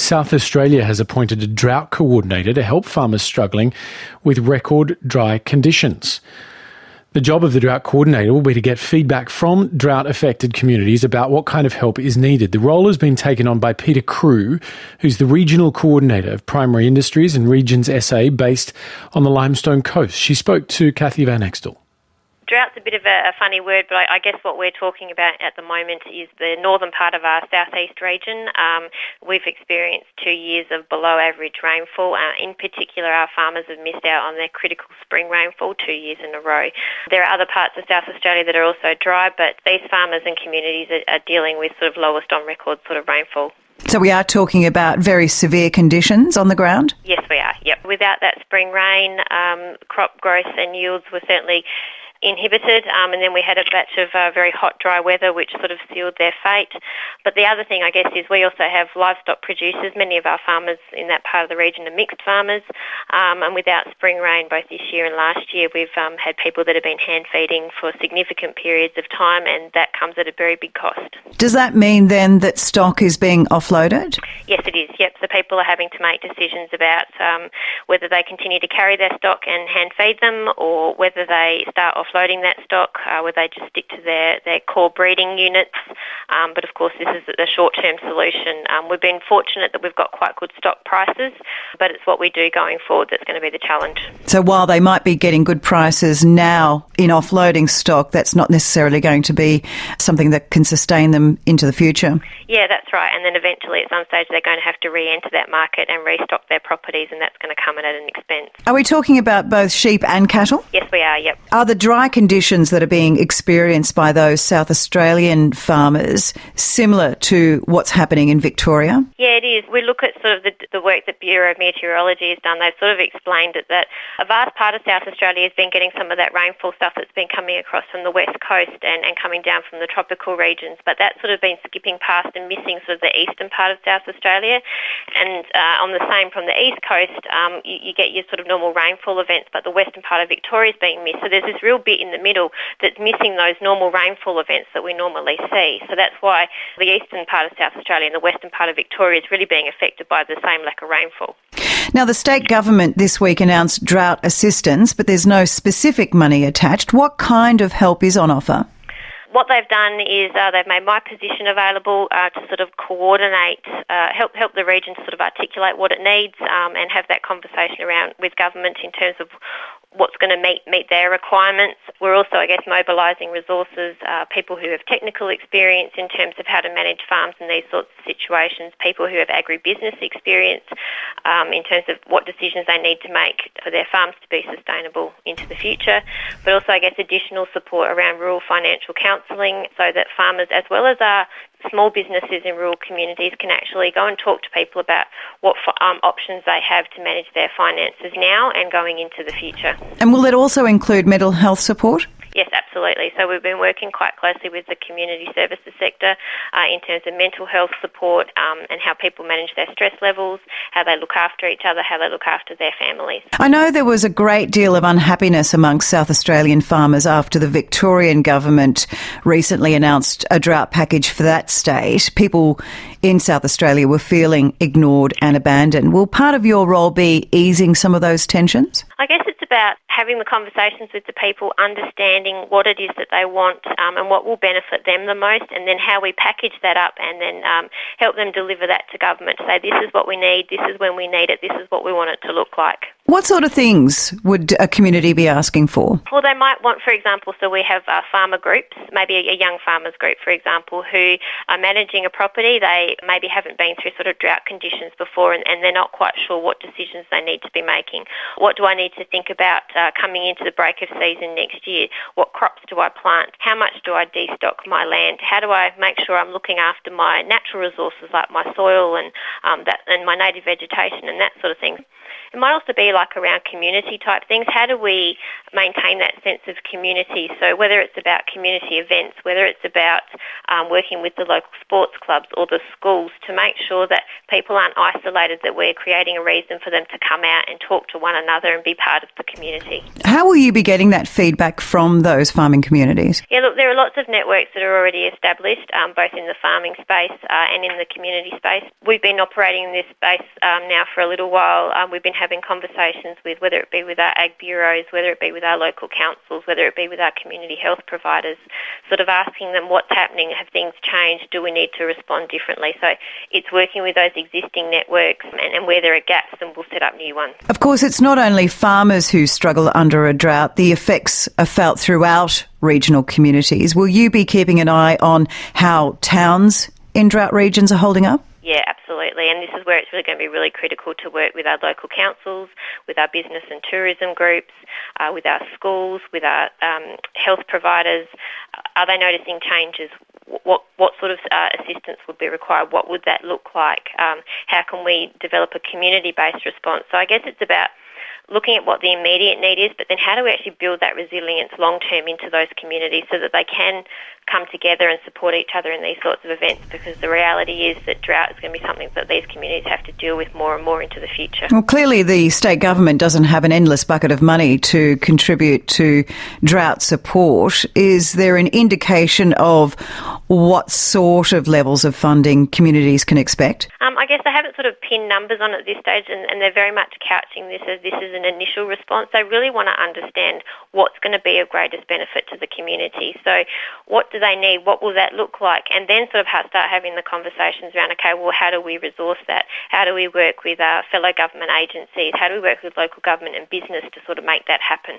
South Australia has appointed a drought coordinator to help farmers struggling with record dry conditions. The job of the drought coordinator will be to get feedback from drought-affected communities about what kind of help is needed. The role has been taken on by Peter Crew, who's the regional coordinator of primary industries and Regions SA based on the Limestone Coast. She spoke to Kathy Van Extel. Drought's a bit of a funny word, but I guess what we're talking about at the moment is the northern part of our southeast region. We've experienced 2 years of below average rainfall. In particular, our farmers have missed out on their critical spring rainfall 2 years in a row. There are other parts of South Australia that are also dry, but these farmers and communities are dealing with sort of lowest on record sort of rainfall. So we are talking about very severe conditions on the ground? Yes, we are, yep. Without that spring rain, crop growth and yields were certainly inhibited, and then we had a batch of very hot, dry weather which sort of sealed their fate. But the other thing, I guess, is we also have livestock producers. Many of our farmers in that part of the region are mixed farmers, and without spring rain both this year and last year, we've had people that have been hand feeding for significant periods of time, and that comes at a very big cost. Does that mean then that stock is being offloaded? Yes, it is, yep. So people are having to make decisions about whether they continue to carry their stock and hand feed them, or whether they start offloading that stock, where they just stick to their core breeding units. But of course, this is the short-term solution. We've been fortunate that we've got quite good stock prices, but it's what we do going forward that's going to be the challenge. So while they might be getting good prices now in offloading stock, that's not necessarily going to be something that can sustain them into the future. Yeah, that's right. And then eventually at some stage they're going to have to re-enter that market and restock their properties, and that's going to come in at an expense. Are we talking about both sheep and cattle? Yes, we are, yep. Are the dry conditions that are being experienced by those South Australian farmers similar to what's happening in Victoria? Yeah, it is. We look at sort of the work that Bureau of Meteorology has done. They've sort of explained it that a vast part of South Australia has been getting some of that rainfall stuff that's been coming across from the west coast and coming down from the tropical regions, but that's sort of been skipping past and missing sort of the eastern part of South Australia. And on the same from the east coast, you get your sort of normal rainfall events, but the western part of Victoria is being missed. So there's this real bit in the middle that's missing those normal rainfall events that we normally see. So that's why the eastern part of South Australia and the western part of Victoria is really being affected by the same lack of rainfall. Now, the state government this week announced drought assistance, but there's no specific money attached. What kind of help is on offer? What they've done is they've made my position available to sort of coordinate, help the region to sort of articulate what it needs and have that conversation around with government in terms of what's going to meet their requirements. We're also, I guess, mobilising resources, people who have technical experience in terms of how to manage farms in these sorts of situations, people who have agribusiness experience in terms of what decisions they need to make for their farms to be sustainable into the future, but also, I guess, additional support around rural financial counselling so that farmers, as well as our small businesses in rural communities, can actually go and talk to people about what options they have to manage their finances now and going into the future. And will it also include mental health support? Yes, absolutely. So we've been working quite closely with the community services sector in terms of mental health support and how people manage their stress levels, how they look after each other, how they look after their families. I know there was a great deal of unhappiness amongst South Australian farmers after the Victorian government recently announced a drought package for that state. People in South Australia were feeling ignored and abandoned. Will part of your role be easing some of those tensions? I guess it's about having the conversations with the people, understanding what it is that they want and what will benefit them the most, and then how we package that up and then help them deliver that to government to say, this is what we need, this is when we need it, this is what we want it to look like. What sort of things would a community be asking for? Well, they might want, for example, so we have farmer groups, maybe a young farmers group, for example, who are managing a property. They maybe haven't been through sort of drought conditions before and they're not quite sure what decisions they need to be making. What do I need to think about coming into the break of season next year? What crops do I plant? How much do I destock my land? How do I make sure I'm looking after my natural resources like my soil and my native vegetation and that sort of thing? It might also be like around community type things. How do we maintain that sense of community? So whether it's about community events, whether it's about working with the local sports clubs or the schools to make sure that people aren't isolated, that we're creating a reason for them to come out and talk to one another and be part of the community. How will you be getting that feedback from those farming communities? Yeah, look, there are lots of networks that are already established, both in the farming space and in the community space. We've been operating in this space now for a little while. We've been having conversations with, whether it be with our ag bureaus, whether it be with our local councils, whether it be with our community health providers, sort of asking them what's happening, have things changed, do we need to respond differently? So it's working with those existing networks, and where there are gaps, then we'll set up new ones. Of course, it's not only farmers who struggle under a drought. The effects are felt throughout regional communities. Will you be keeping an eye on how towns in drought regions are holding up? Yeah, absolutely. And this is where it's really going to be really critical to work with our local councils, with our business and tourism groups, with our schools, with our health providers. Are they noticing changes? What sort of assistance would be required? What would that look like? How can we develop a community-based response? So I guess it's about looking at what the immediate need is, but then how do we actually build that resilience long-term into those communities so that they can come together and support each other in these sorts of events, because the reality is that drought is going to be something that these communities have to deal with more and more into the future. Well, clearly the state government doesn't have an endless bucket of money to contribute to drought support. Is there an indication of what sort of levels of funding communities can expect? I guess they haven't sort of pinned numbers on it at this stage, and they're very much couching this as this is an initial response. They really want to understand what's going to be of greatest benefit to the community. So what do they need? What will that look like? And then sort of start having the conversations around, okay, well, how do we resource that? How do we work with our fellow government agencies? How do we work with local government and business to sort of make that happen?